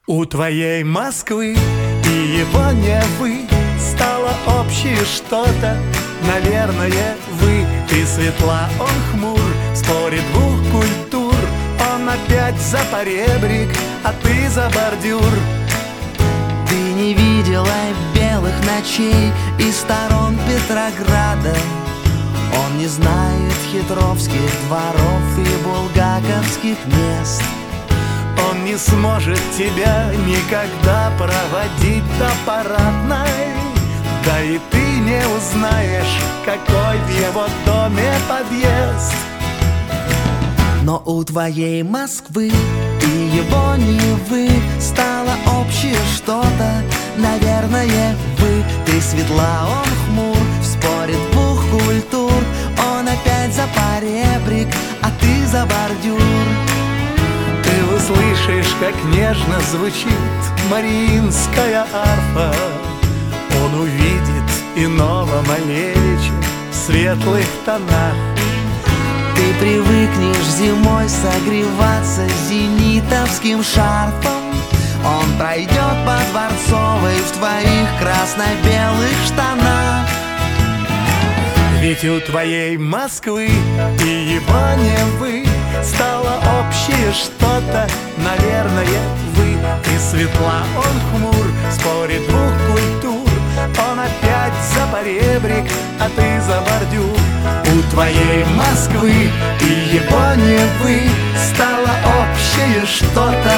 У твоей Москвы и его Невы стало общее что-то. Наверное, вы, ты светла, он хмур. В споре двух культур он опять за поребрик, а ты за бордюр. Ты не видела белых ночей и сторон Петрограда. Он не знает хитровских дворов и булгаковских мест. Он не сможет тебя никогда проводить до парадной. Да и ты не узнаешь, какой в его доме подъезд. Но у твоей Москвы и его Невы стало общее что-то. Наверное, вы, ты светла, он хмур. В споре двух культур он опять за поребрик, а ты за бордюр. Ты услышишь, как нежно звучит мариинская арфа. Он увидит иного Малевича в светлых тонах. Ты привыкнешь зимой согреваться зенитовским шарфом. Он пройдет по Дворцовой в твоих красно-белых штанах. Ведь у твоей Москвы и его Невы стало общее что-то. Наверное, вы, ты светла, он хмур. В споре двух культур он опять за поребрик, а ты за бордюр. У твоей Москвы и его Невы стало общее что-то.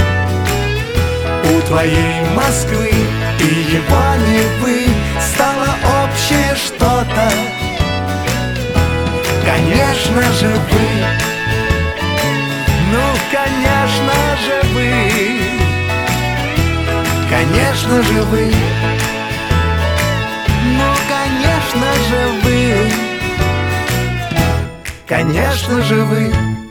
У твоей Москвы и его Невы стало общее что-то. Конечно же вы, ну конечно же вы, конечно же вы, ну конечно же вы, конечно же вы.